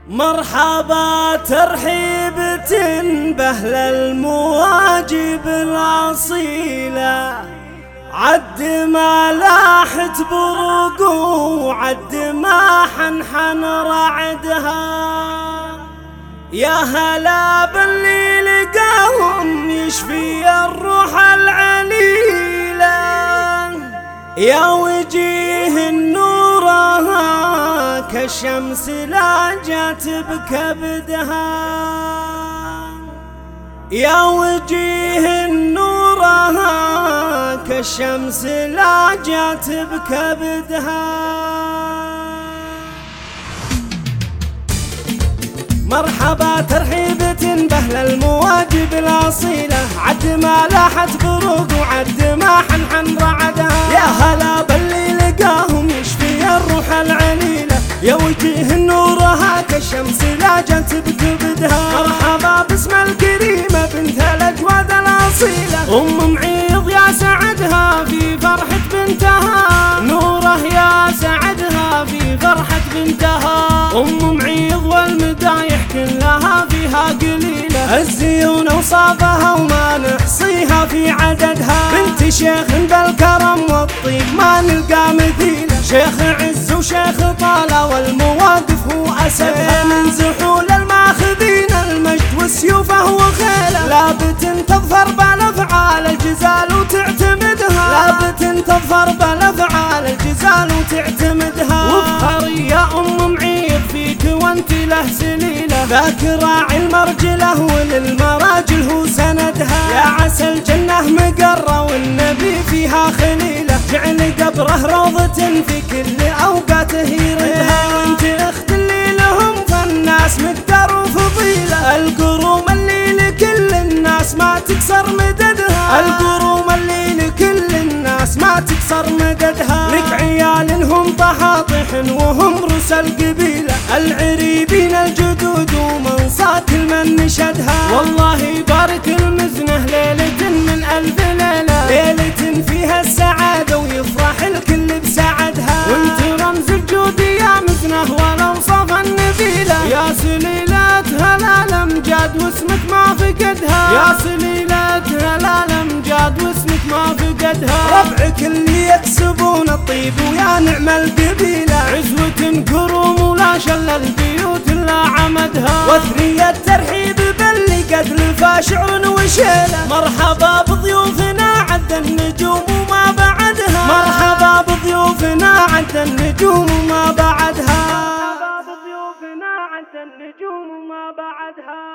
مرحبا ترحيبة بأهل المواجب الأصيلة، عد ما لاحت بروق وعد ما حنحن رعدها. يا هلا باللي لقاهم يشفي الروح العليلة، يا وجيه النورها كالشمس لاجت بكبدها. يا وجيه النورها كالشمس لاجت بكبدها. مرحبا ترحيبة بأهل المواجب الأصيلة، عد ما لاحت بروق وعد ما حنحن رعدها. يا هلا باللي لقاهم يشفي الروح العليلة، يا وجيه نورها كالشمس لاجت بكبدها. مرحبا باسم الكريمة بنت الأجواد الأصيلة، أم معيض يا سعدها في فرحة بنتها. نوره يا سعدها في فرحة بنتها. أم معيض والمدايح كلها فيها قليلة، الزيون وصافها وما نحصيها في عددها. بنت شيخ بالكرم والطيب ما نلقى مثيله، شيخ عز وشيخ طالة والمواقف هو أسدها. من زحول الماخذين المجد وسيوفه وخيله، لابت تظفر بالأفعال الجزال وتعتمدها. لابت تظفر بالأفعال الجزال وتعتمدها. وافخري يا أم معيض فيك وانت له سليلة، ذاك راعي المرجله وللمراجل هو سندها. يا عسى الجنة مقرة والنبي فيها خليلة، جعل قبره روضة في كل أوقاته يردها. وانت اخت اللي لهم فالناس مقدار وفضيلة، القروم اللي لكل الناس ما تكسر مددها. القروم اللي لكل الناس ما تكسر مددها. لك عيال هم طحاطح وهم رؤوس القبيلة، العريبين الجدود ومنصات المن نشدها. والله يبارك المزنه ليلة من ألف ليلة، ليلة فيها السعادة ويفرح الكل بسعدها. وانت رمز الجود يا مزنه والأوصاف النبيلة، يا سليلة هلال امجاد واسمك ما فقدها. يا سليلة هلال امجاد واسمك ما فقدها. ربعك اللي يكسبون الطيب ويا نعم القبيلة، عزوة كروم ولا شل البيوت لا عمدها. وثنية ترحيب باللي قد لفى شعر وشيله، مرحبا بضيوفنا عد النجوم وما بعدها. مرحبا بضيوفنا عد النجوم وما بعدها. مرحبا بضيوفنا عد النجوم وما بعدها.